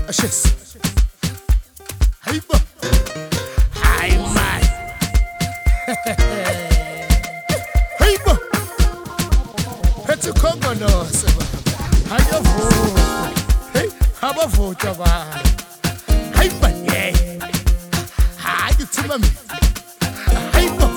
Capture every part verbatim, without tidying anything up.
Ashes. Hey, bo. Hi, man. Hey, bo. Hetu Congo no seba. How you vote? Hey, how about vote about? Hey, man, yeah. How you to me? Hey, bo.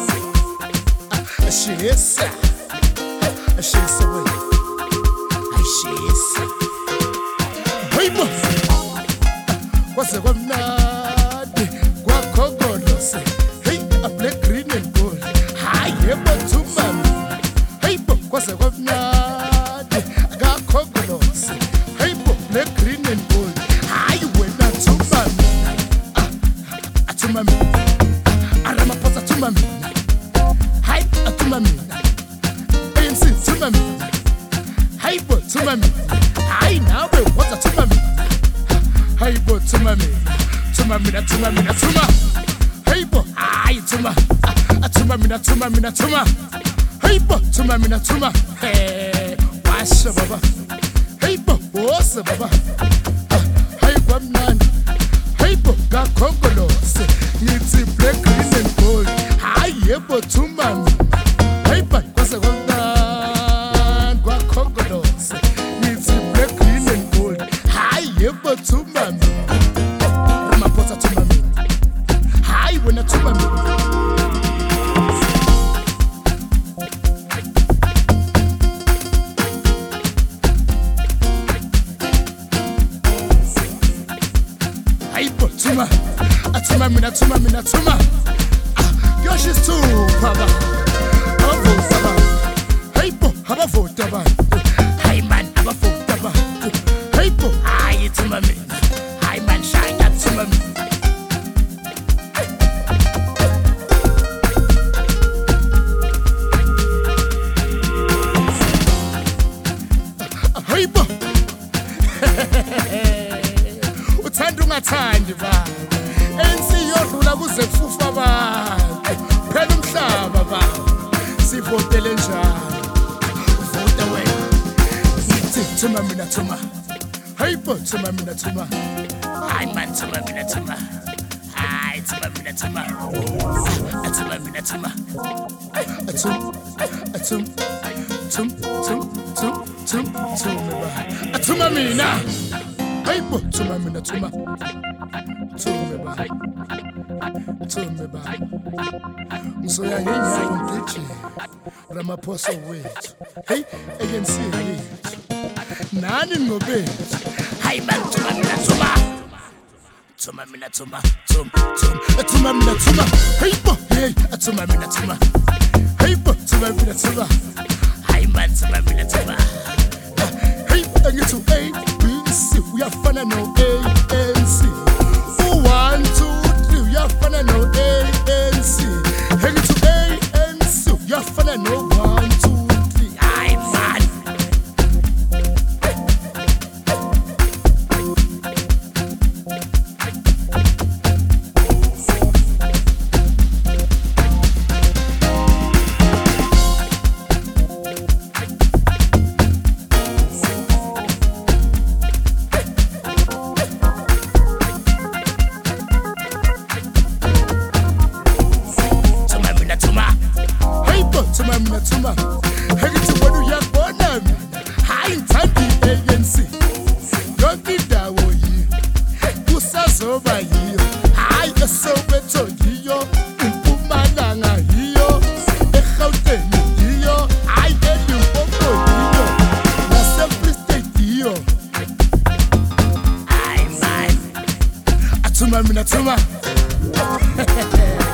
Ashes. Ashes away. Ashes. Hey, bo. What's the one now? Gua Congolose. Hey, I play green and gold. Hi, but to man. Hey, but what's the one now? Gua Congolose. Hey, but play green and gold. Hi, when I to man. Ah, to man. Arama posa to man. Hi, to man. A N C to man. Hey, but to man. Hi, now, but what's a to man? Hey bo tuma me, tuma me na tuma me na tuma. Hey bo, ay tuma, tuma me na tuma me na tuma. Hey bo, tuma me na tuma. Hey, washa baba. Hey bo, wasa baba. Hey bo man, hey bo, ga Congolose. Niti black green and gold. Hey bo tuma me. Hey bo, wasa wanda, ga Congolose. Niti black green and gold. Hey bo tuma me. Ramaphosa tuma me. Hi wena tuma me. Hi bo tuma. Atuma me na tuma me na tuma. Ah, yours is too, baba. Avo baba. Hey bo, haba vote baba. Hey man, haba vote baba. Hey bo, hi tuma me. Hi man, shine up tuma me. Hey bo. Uthanda ungathandi ba. Ensi yodlula kuze kufufa ba. Phela umhlaba ba. Sivotele njalo. Vote wena. Sithi tuma mina tuma. Hey bo tuma mina tuma. Hi man tuma mina tuma. Hi tuma mina tuma. Atuma mina tuma. Atum atum tum tum tum tum tum ba. Atuma mina. Hey bo tuma mina tuma. Tum ba. Tum ba. Ngisoya ngenyawo ngithi Ramaphosa wethu. Hey A N C yethu. Nani ngobethu. Hi man tuma mina tuma. Tuma mina tuma. Tum tum. Tuma mina tuma. Hey bo. Hey tuma mina tuma. Hey bo tuma mina tuma. Hi man tuma mina tuma. Hey ngithi A B C uyafana no A N C. One two three uyafana no A N C. Hey ngithi A N C uyafana no one two three. Hi man. Tuma mina tuma. Hey ngithi wena uyabona mina. Hayi ngithanda I A N C. Yonke indawo yiyo. Kusazoba yiyo. Hayi eSoweto yiyo. eMpumalanga yiyo. eGauteng yiyo. Hayi eLimpopo yiyo. NaseFree State yiyo. Hayi man. Atuma mina tuma.